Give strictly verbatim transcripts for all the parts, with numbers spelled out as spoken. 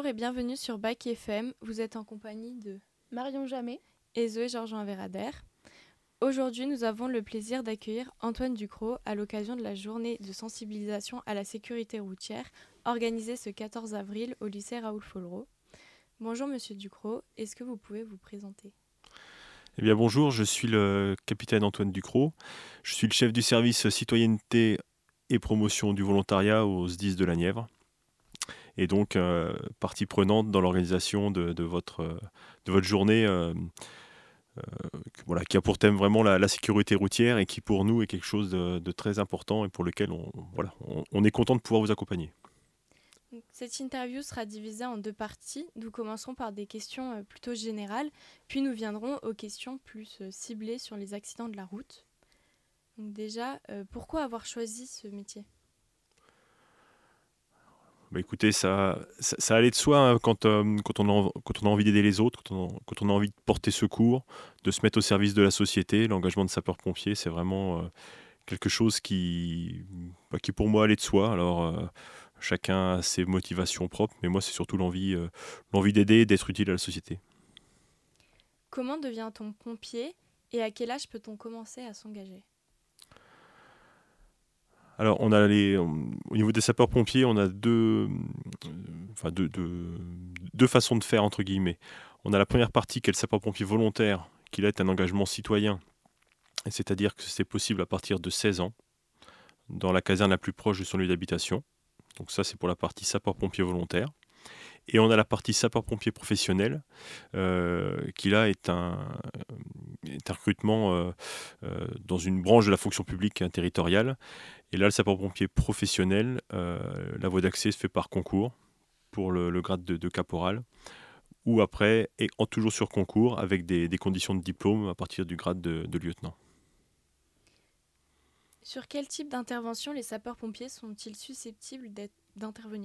Bonjour et bienvenue sur Bac F M. Vous êtes en compagnie de Marion Jamet et Zoé Georges Verader. Aujourd'hui, nous avons le plaisir d'accueillir Antoine Ducrot à l'occasion de la journée de sensibilisation à la sécurité routière organisée ce quatorze avril au lycée Raoul Follereau. Bonjour Monsieur Ducrot, est-ce que vous pouvez vous présenter ? Eh bien bonjour, je suis le capitaine Antoine Ducrot. Je suis le chef du service citoyenneté et promotion du volontariat au S D I S de la Nièvre. Et donc euh, partie prenante dans l'organisation de, de, votre, de votre journée euh, euh, voilà, qui a pour thème vraiment la, la sécurité routière et qui pour nous est quelque chose de, de très important et pour lequel on, voilà, on, on est content de pouvoir vous accompagner. Cette interview sera divisée en deux parties. Nous commencerons par des questions plutôt générales, puis nous viendrons aux questions plus ciblées sur les accidents de la route. Donc déjà, euh, pourquoi avoir choisi ce métier ? Bah écoutez, ça, ça, ça allait de soi hein, quand, euh, quand, on a, quand on a envie d'aider les autres, quand on, a, quand on a envie de porter secours, de se mettre au service de la société. L'engagement de sapeur-pompier, c'est vraiment euh, quelque chose qui, bah, qui pour moi allait de soi. Alors, euh, chacun a ses motivations propres, mais moi, c'est surtout l'envie, euh, l'envie d'aider, d'être utile à la société. Comment devient-on pompier et à quel âge peut-on commencer à s'engager ? Alors, on a les, on, au niveau des sapeurs-pompiers, on a deux, euh, enfin deux, deux, deux façons de faire, entre guillemets. On a la première partie qui est le sapeur-pompier volontaire, qui là est un engagement citoyen, c'est-à-dire que c'est possible à partir de seize ans, dans la caserne la plus proche de son lieu d'habitation. Donc ça, c'est pour la partie sapeur-pompier volontaire. Et on a la partie sapeur-pompier professionnel, euh, qui là est un, est un recrutement euh, euh, dans une branche de la fonction publique territoriale. Et là, le sapeur-pompier professionnel, euh, la voie d'accès se fait par concours pour le, le grade de, de caporal, ou après, et en, toujours sur concours, avec des, des conditions de diplôme à partir du grade de, de lieutenant. Sur quel type d'intervention les sapeurs-pompiers sont-ils susceptibles d'intervenir ?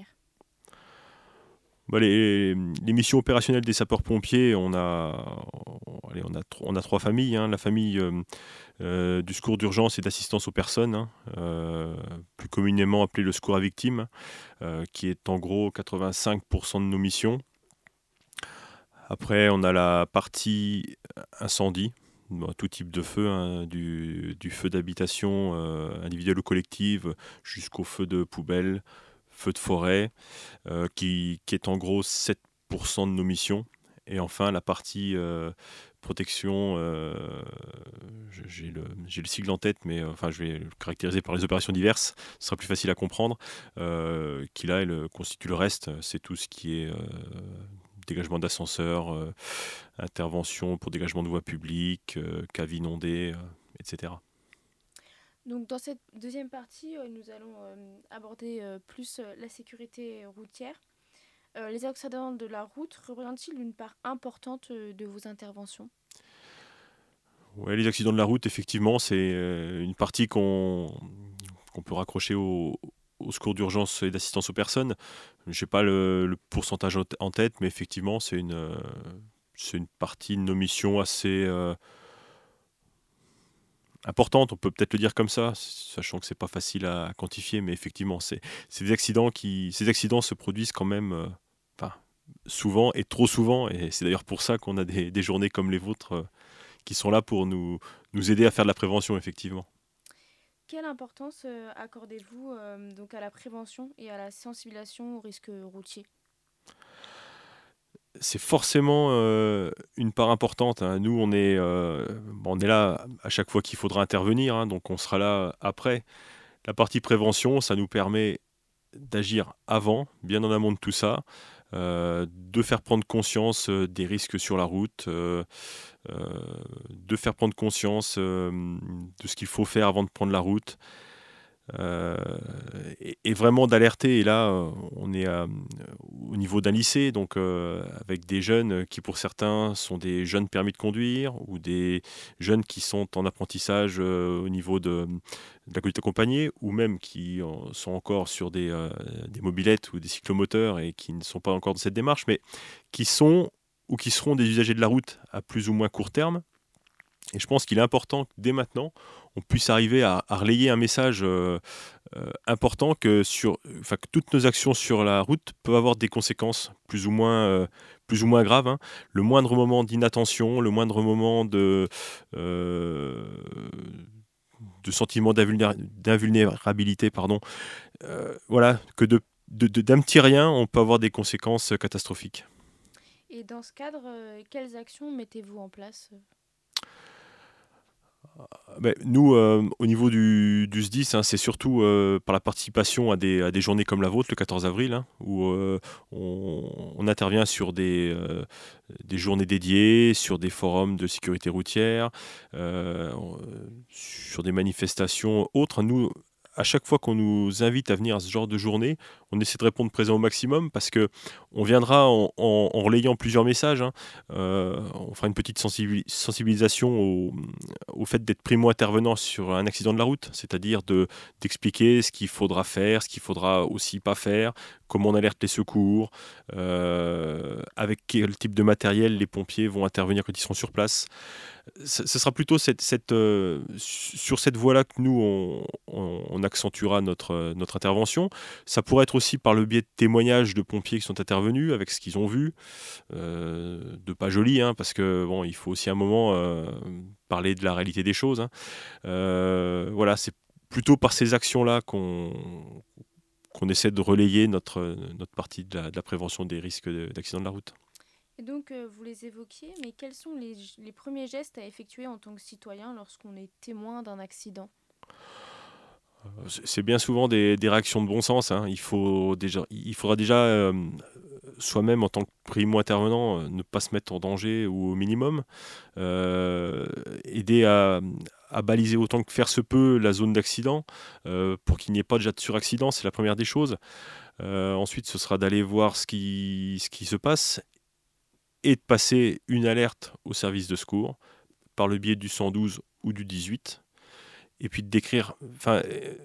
Bah les, les missions opérationnelles des sapeurs-pompiers, on a, allez, on a, on a trois familles. Hein. La famille euh, euh, du secours d'urgence et d'assistance aux personnes, hein, euh, plus communément appelée le secours à victimes, euh, qui est en gros quatre-vingt-cinq pour cent de nos missions. Après, on a la partie incendie, bon, tout type de feu, hein, du, du feu d'habitation euh, individuelle ou collective jusqu'au feu de poubelle, feu de forêt, euh, qui, qui est en gros sept pour cent de nos missions. Et enfin, la partie euh, protection, euh, j'ai, le, j'ai le sigle en tête, mais euh, enfin, je vais le caractériser par les opérations diverses, ce sera plus facile à comprendre, euh, qui là elle, constitue le reste, c'est tout ce qui est euh, dégagement d'ascenseurs, euh, intervention pour dégagement de voies publiques, euh, caves inondées, euh, et cetera. Donc dans cette deuxième partie, euh, nous allons euh, aborder euh, plus euh, la sécurité routière. Euh, les accidents de la route représentent-ils une part importante euh, de vos interventions ? Ouais, les accidents de la route, effectivement, c'est euh, une partie qu'on, qu'on peut raccrocher au, au secours d'urgence et d'assistance aux personnes. Je n'ai pas le, le pourcentage en tête, mais effectivement, c'est une, euh, c'est une partie de nos missions assez... Euh, importante, on peut peut-être le dire comme ça, sachant que c'est pas facile à quantifier, mais effectivement, c'est, c'est des accidents qui, ces accidents se produisent quand même, euh, enfin, souvent et trop souvent, et c'est d'ailleurs pour ça qu'on a des, des journées comme les vôtres euh, qui sont là pour nous, nous aider à faire de la prévention, effectivement. Quelle importance euh, accordez-vous euh, donc à la prévention et à la sensibilisation aux risques routiers ? C'est forcément euh, une part importante. Hein. Nous, on est, euh, on est là à chaque fois qu'il faudra intervenir, hein, donc on sera là après. La partie prévention, ça nous permet d'agir avant, bien en amont de tout ça, euh, de faire prendre conscience euh, des risques sur la route, euh, euh, de faire prendre conscience euh, de ce qu'il faut faire avant de prendre la route, Euh, et, et vraiment d'alerter. Et là, euh, on est à, au niveau d'un lycée, donc euh, avec des jeunes qui, pour certains, sont des jeunes permis de conduire ou des jeunes qui sont en apprentissage euh, au niveau de, de la conduite accompagnée, ou même qui euh, sont encore sur des, euh, des mobylettes ou des cyclomoteurs et qui ne sont pas encore dans cette démarche, mais qui sont ou qui seront des usagers de la route à plus ou moins court terme. Et je pense qu'il est important que dès maintenant, on puisse arriver à, à relayer un message euh, euh, important que, sur, enfin, que toutes nos actions sur la route peuvent avoir des conséquences plus ou moins, euh, plus ou moins graves. Hein. Le moindre moment d'inattention, le moindre moment de, euh, de sentiment d'invulnéra- d'invulnérabilité, pardon, euh, voilà, que de, de, de- d'un petit rien, on peut avoir des conséquences catastrophiques. Et dans ce cadre, euh, quelles actions mettez-vous en place? Ben, nous, euh, au niveau du, du S D I S, hein, c'est surtout euh, par la participation à des, à des journées comme la vôtre, le quatorze avril, hein, où euh, on, on intervient sur des, euh, des journées dédiées, sur des forums de sécurité routière, euh, on- sur des manifestations autres. Nous, à chaque fois qu'on nous invite à venir à ce genre de journée, on essaie de répondre présent au maximum parce que on viendra en, en- en relayant plusieurs messages. Hein. Euh, on fera une petite sensibi- sensibilisation au, au fait d'être primo-intervenant sur un accident de la route, c'est-à-dire de, d'expliquer ce qu'il faudra faire, ce qu'il faudra aussi pas faire, comment on alerte les secours, euh, avec quel type de matériel les pompiers vont intervenir quand ils seront sur place. Ce ce sera plutôt cette, cette, euh, sur cette voie-là que nous, on, on- on accentuera notre, euh, notre intervention. Ça pourrait être aussi par le biais de témoignages de pompiers qui sont intervenus avec ce qu'ils ont vu, euh, de pas joli, hein, parce que bon, il faut aussi un moment euh, parler de la réalité des choses. Hein. Euh, voilà, c'est plutôt par ces actions-là qu'on qu'on essaie de relayer notre, notre partie de la, de la prévention des risques de- d'accidents de la route. Et donc, euh, vous les évoquiez, mais quels sont les, les premiers gestes à effectuer en tant que citoyen lorsqu'on est témoin d'un accident? C'est c'est bien souvent des, des réactions de bon sens. Hein. Il, faut déjà, il faudra déjà, euh, soi-même, en tant que primo-intervenant, euh, ne pas se mettre en danger ou au minimum. Euh, aider à, à baliser autant que faire se peut la zone d'accident euh, pour qu'il n'y ait pas déjà de suraccident. C'est la première des choses. Euh, ensuite, ce sera d'aller voir ce qui, ce qui se passe et de passer une alerte au service de secours par le biais du cent douze ou du dix-huit. Et puis de décrire. Enfin,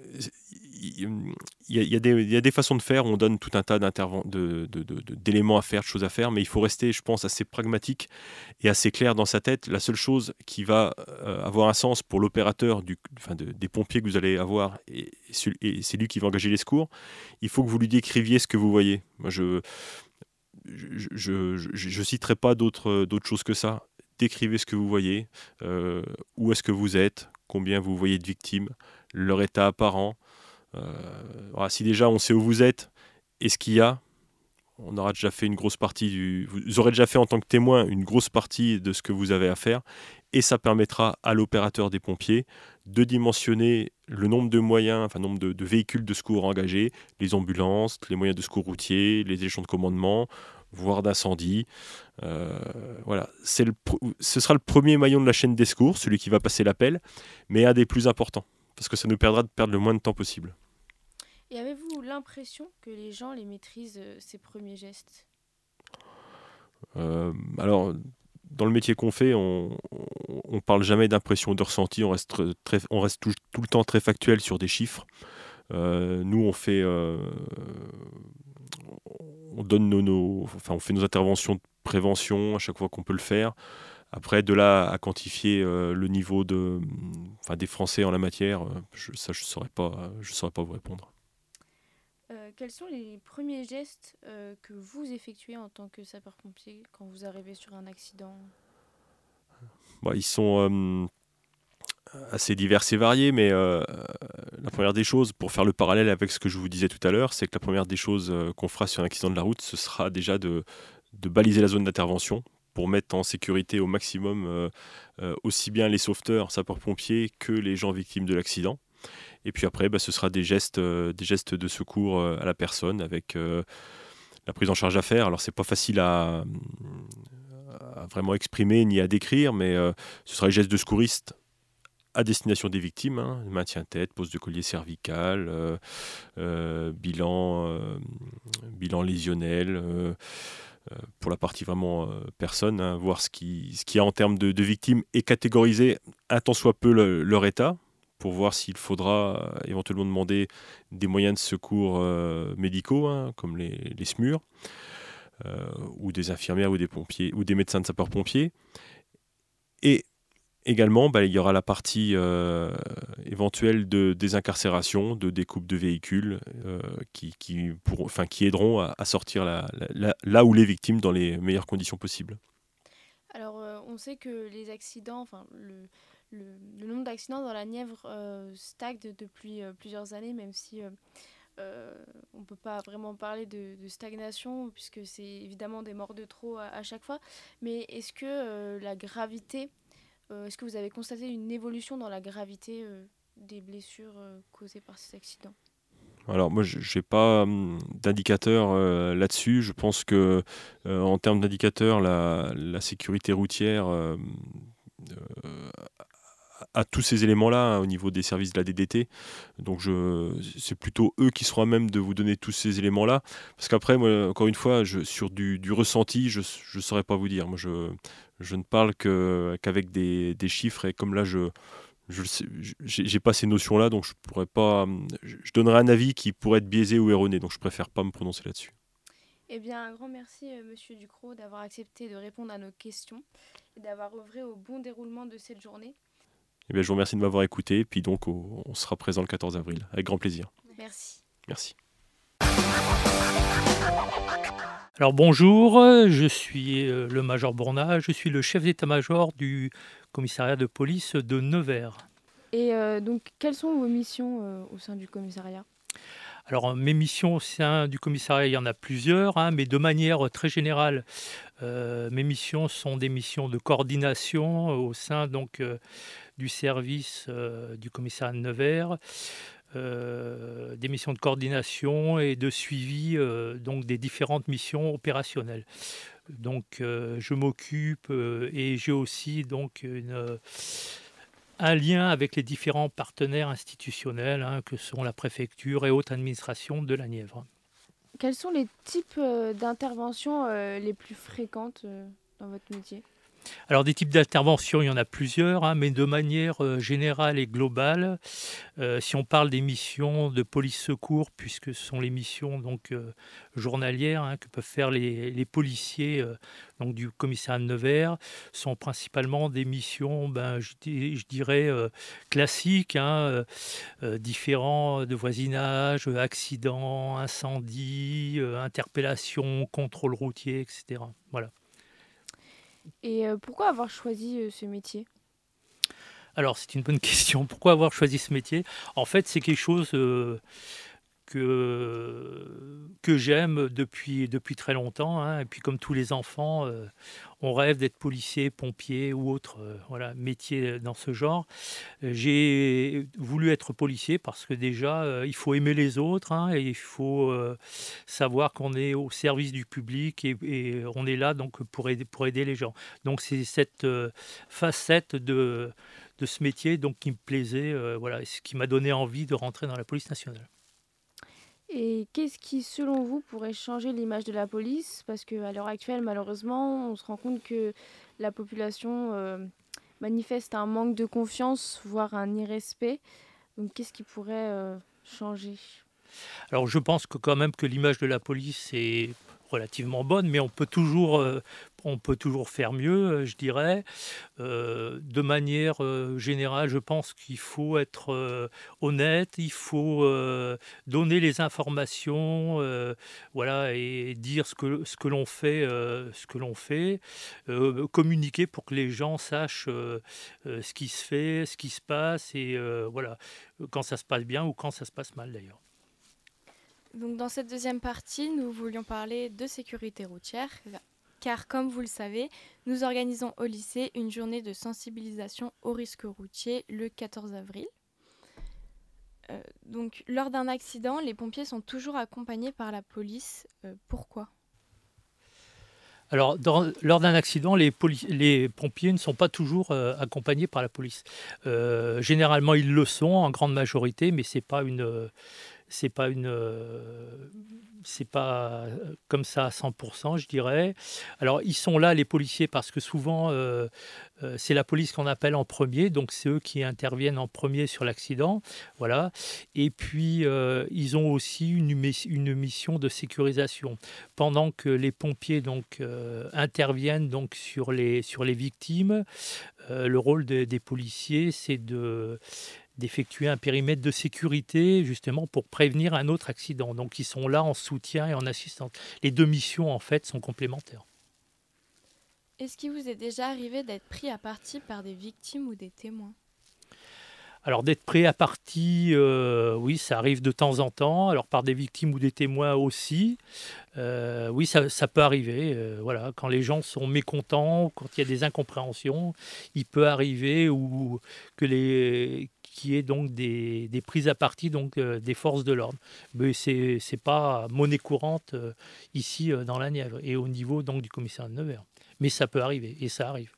il y, y, y, y a des façons de faire où on donne tout un tas de, de, de, de, d'éléments à faire, de choses à faire, mais il faut rester, je pense, assez pragmatique et assez clair dans sa tête. La seule chose qui va euh, avoir un sens pour l'opérateur du, enfin de, des pompiers que vous allez avoir, et, et c'est lui qui va engager les secours, il faut que vous lui décriviez ce que vous voyez. Moi, je je, je, je, je citerai pas d'autres, d'autres choses que ça. Décrivez ce que vous voyez, euh, où est-ce que vous êtes, combien vous voyez de victimes, leur état apparent. Euh, voilà, si déjà on sait où vous êtes et ce qu'il y a, on aura déjà fait une grosse partie du. Vous aurez déjà fait en tant que témoin une grosse partie de ce que vous avez à faire, et ça permettra à l'opérateur des pompiers de dimensionner le nombre de moyens, enfin nombre de, de véhicules de secours engagés, les ambulances, les moyens de secours routiers, les échelons de commandement, voire d'incendie. Euh, voilà, c'est le, ce sera le premier maillon de la chaîne des secours, celui qui va passer l'appel, mais un des plus importants, parce que ça nous permettra de perdre le moins de temps possible. Et avez-vous l'impression que les gens les maîtrisent, euh, ces premiers gestes? euh, Alors, dans le métier qu'on fait, on ne parle jamais d'impression, de ressenti, on reste, très, on reste tout, tout le temps très factuel sur des chiffres. Euh, nous, on fait, euh, on donne nos, nos, enfin, on fait nos interventions de prévention à chaque fois qu'on peut le faire. Après, de là à quantifier euh, le niveau de, enfin, des Français en la matière, je, ça, je ne saurais pas, je saurais pas vous répondre. Euh, quels sont les premiers gestes euh, que vous effectuez en tant que sapeur-pompier quand vous arrivez sur un accident? Bon, ils sont euh, assez divers et variés, mais euh, la première des choses, pour faire le parallèle avec ce que je vous disais tout à l'heure, c'est que la première des choses euh, qu'on fera sur un accident de la route, ce sera déjà de, de baliser la zone d'intervention pour mettre en sécurité au maximum euh, euh, aussi bien les sauveteurs, sapeurs-pompiers, que les gens victimes de l'accident. Et puis après, bah, ce sera des gestes, euh, des gestes de secours euh, à la personne avec euh, la prise en charge à faire. Alors, c'est pas facile à, à vraiment exprimer ni à décrire, mais euh, ce sera les gestes de secouriste à destination des victimes, hein, maintien tête, pose de collier cervical, euh, euh, bilan, euh, bilan lésionnel, euh, euh, pour la partie vraiment euh, personne, hein, voir ce qu'il ce qu'il y a en termes de, de victimes et catégoriser un tant soit peu le, leur état, pour voir s'il faudra euh, éventuellement demander des moyens de secours euh, médicaux, hein, comme les, les SMUR, euh, ou des infirmières ou des pompiers, ou des médecins de sapeurs-pompiers. Et Également, bah, il y aura la partie euh, éventuelle de désincarcération, de découpe de véhicules euh, qui, qui, pour, enfin, qui aideront à, à sortir la, la, la, là où les victimes dans les meilleures conditions possibles. Alors, euh, on sait que les accidents, enfin, le, le, le nombre d'accidents dans la Nièvre euh, stagne depuis euh, plusieurs années, même si euh, euh, on ne peut pas vraiment parler de, de stagnation, puisque c'est évidemment des morts de trop à, à chaque fois. Mais est-ce que euh, la gravité, euh, est-ce que vous avez constaté une évolution dans la gravité euh, des blessures euh, causées par ces accidents ? Alors moi, je n'ai pas hum, d'indicateur euh, là-dessus. Je pense que euh, en termes d'indicateurs, la, la sécurité routière euh, euh, a tous ces éléments-là hein, au niveau des services de la D D T. Donc je, c'est plutôt eux qui seront à même de vous donner tous ces éléments-là. Parce qu'après, moi, encore une fois, je, sur du, du ressenti, je ne saurais pas vous dire. Moi, je, je ne parle que, qu'avec des, des chiffres et comme là, je je j'ai pas ces notions-là, donc je pourrais pas. Je, je donnerais un avis qui pourrait être biaisé ou erroné, donc je préfère pas me prononcer là-dessus. Eh bien, un grand merci, euh, Monsieur Ducrot, d'avoir accepté de répondre à nos questions et d'avoir œuvré au bon déroulement de cette journée. Eh bien, je vous remercie de m'avoir écouté, et puis donc on, on sera présent le quatorze avril, avec grand plaisir. Merci. Merci. Alors bonjour, je suis le major Bournat, je suis le chef d'état-major du commissariat de police de Nevers. Et euh, donc, quelles sont vos missions euh, au sein du commissariat ? Alors mes missions au sein du commissariat, il y en a plusieurs, hein, mais de manière très générale, euh, mes missions sont des missions de coordination au sein donc, euh, du service euh, du commissariat de Nevers. Euh, des missions de coordination et de suivi euh, donc des différentes missions opérationnelles. Donc euh, je m'occupe euh, et j'ai aussi donc une, euh, un lien avec les différents partenaires institutionnels hein, que sont la préfecture et haute administration de la Nièvre. Quels sont les types euh, d'interventions euh, les plus fréquentes euh, dans votre métier ? Alors des types d'interventions, il y en a plusieurs, hein, mais de manière euh, générale et globale. Euh, si on parle des missions de police-secours, puisque ce sont les missions donc, euh, journalières hein, que peuvent faire les, les policiers euh, donc, du commissariat de Nevers, sont principalement des missions, ben, je, je dirais, euh, classiques, hein, euh, différents de voisinage, accidents, incendies, euh, interpellations, contrôle routier, et cetera. Voilà. Et euh, pourquoi avoir choisi euh, ce métier ? Alors, c'est une bonne question. Pourquoi avoir choisi ce métier ? En fait, c'est quelque chose euh, que, que j'aime depuis, depuis très longtemps. Hein. Et puis, comme tous les enfants, euh, on rêve d'être policier, pompier ou autre euh, voilà, métier dans ce genre. J'ai voulu être policier parce que déjà, euh, il faut aimer les autres hein, et il faut euh, savoir qu'on est au service du public et, et on est là donc, pour, aider, pour aider les gens. Donc, c'est cette euh, facette de... de ce métier donc qui me plaisait, euh, voilà, ce qui m'a donné envie de rentrer dans la police nationale. Et qu'est-ce qui, selon vous, pourrait changer l'image de la police ? Parce qu'à l'heure actuelle, malheureusement, on se rend compte que la population euh, manifeste un manque de confiance, voire un irrespect. Donc, qu'est-ce qui pourrait euh, changer ? Alors, je pense que quand même que l'image de la police est relativement bonne, mais on peut toujours, euh, on peut toujours faire mieux, euh, je dirais. Euh, de manière euh, générale, je pense qu'il faut être euh, honnête, il faut euh, donner les informations, euh, voilà, et dire ce que ce que l'on fait, euh, ce que l'on fait, euh, communiquer pour que les gens sachent euh, euh, ce qui se fait, ce qui se passe, et euh, voilà, quand ça se passe bien ou quand ça se passe mal d'ailleurs. Donc dans cette deuxième partie, nous voulions parler de sécurité routière, car comme vous le savez, nous organisons au lycée une journée de sensibilisation aux risques routiers le quatorze avril. Euh, donc lors d'un accident, les pompiers sont toujours accompagnés par la police. Euh, pourquoi ? Alors, dans, lors d'un accident, les, poli- les pompiers ne sont pas toujours euh, accompagnés par la police. Euh, généralement, ils le sont en grande majorité, mais c'est pas une... Euh, c'est pas une, euh, c'est pas comme ça à cent pour cent, je dirais. Alors, ils sont là, les policiers, parce que souvent, euh, euh, c'est la police qu'on appelle en premier, donc c'est eux qui interviennent en premier sur l'accident, voilà. Et puis, euh, ils ont aussi une, mis- une mission de sécurisation. Pendant que les pompiers donc euh, interviennent donc sur les sur les victimes, euh, le rôle des- des policiers, c'est de d'effectuer un périmètre de sécurité justement pour prévenir un autre accident. Donc ils sont là en soutien et en assistance. Les deux missions en fait sont complémentaires. Est-ce qu'il vous est déjà arrivé d'être pris à partie par des victimes ou des témoins ? Alors d'être pris à partie, euh, oui, ça arrive de temps en temps. Alors par des victimes ou des témoins aussi. Euh, oui, ça, ça peut arriver. Euh, voilà, quand les gens sont mécontents, quand il y a des incompréhensions, il peut arriver ou que les qui est donc des, des prises à partie donc euh, des forces de l'ordre. Mais c'est c'est pas monnaie courante euh, ici euh, dans la Nièvre et au niveau donc du commissariat de Nevers. Mais ça peut arriver et ça arrive.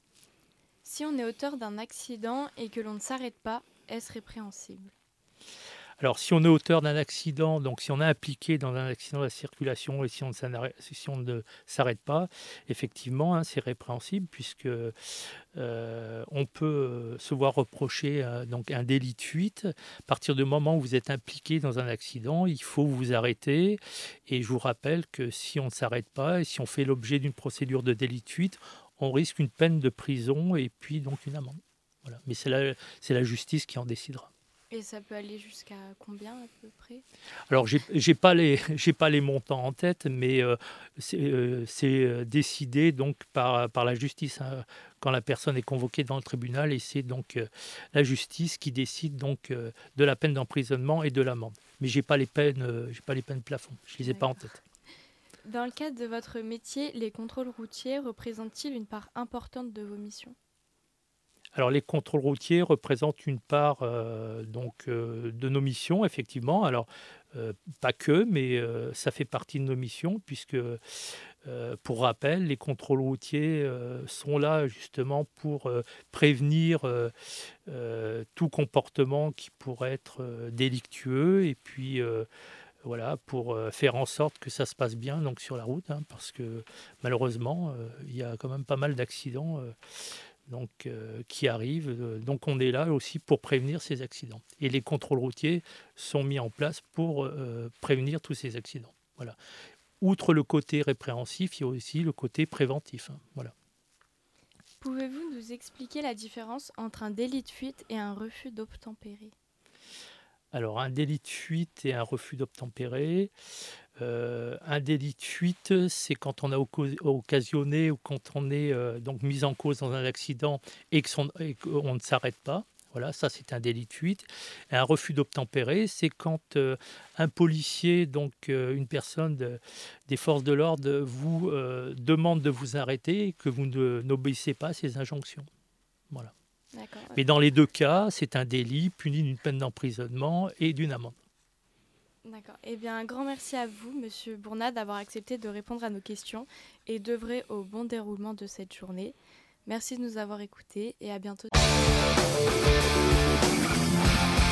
Si on est auteur d'un accident et que l'on ne s'arrête pas, est-ce répréhensible ? Alors, si on est auteur d'un accident, donc si on est impliqué dans un accident de la circulation et si on ne, s'arrête- si on ne s'arrête pas, effectivement, hein, c'est répréhensible puisque euh, on peut euh, se voir reprocher euh, donc un délit de fuite. À partir du moment où vous êtes impliqué dans un accident, il faut vous arrêter. Et je vous rappelle que si on ne s'arrête pas et si on fait l'objet d'une procédure de délit de fuite, on risque une peine de prison et puis donc une amende. Voilà. Mais c'est la, c'est la justice qui en décidera. Et ça peut aller jusqu'à combien à peu près ? Alors, j'ai j'ai pas les j'ai pas les montants en tête, mais euh, c'est euh, c'est décidé donc par par la justice hein, quand la personne est convoquée dans le tribunal et c'est donc euh, la justice qui décide donc euh, de la peine d'emprisonnement et de l'amende. Mais j'ai pas les peines euh, j'ai pas les peines plafond, je les ai pas en tête. Dans le cadre de votre métier, les contrôles routiers représentent-ils une part importante de vos missions ? Alors les contrôles routiers représentent une part euh, donc euh, de nos missions effectivement. Alors euh, pas que, mais euh, ça fait partie de nos missions puisque euh, pour rappel, les contrôles routiers euh, sont là justement pour euh, prévenir euh, euh, tout comportement qui pourrait être euh, délictueux et puis euh, voilà pour euh, faire en sorte que ça se passe bien donc sur la route hein, parce que malheureusement euh, il y a quand même pas mal d'accidents. Euh, donc, euh, qui arrivent. Donc on est là aussi pour prévenir ces accidents. Et les contrôles routiers sont mis en place pour euh, prévenir tous ces accidents. Voilà. Outre le côté répréhensif, il y a aussi le côté préventif. Hein. Voilà. Pouvez-vous nous expliquer la différence entre un délit de fuite et un refus d'obtempérer ? Alors un délit de fuite et un refus d'obtempérer. Euh, un délit de fuite, c'est quand on a occasionné ou quand on est euh, donc mis en cause dans un accident et qu'on ne s'arrête pas. Voilà, ça c'est un délit de fuite. Et un refus d'obtempérer, c'est quand euh, un policier, donc euh, une personne de, des forces de l'ordre, vous euh, demande de vous arrêter et que vous ne, n'obéissez pas à ses injonctions. Voilà. D'accord. Mais dans les deux cas, c'est un délit puni d'une peine d'emprisonnement et d'une amende. D'accord. Eh bien, un grand merci à vous, Monsieur Bournat, d'avoir accepté de répondre à nos questions et d'œuvrer au bon déroulement de cette journée. Merci de nous avoir écoutés et à bientôt.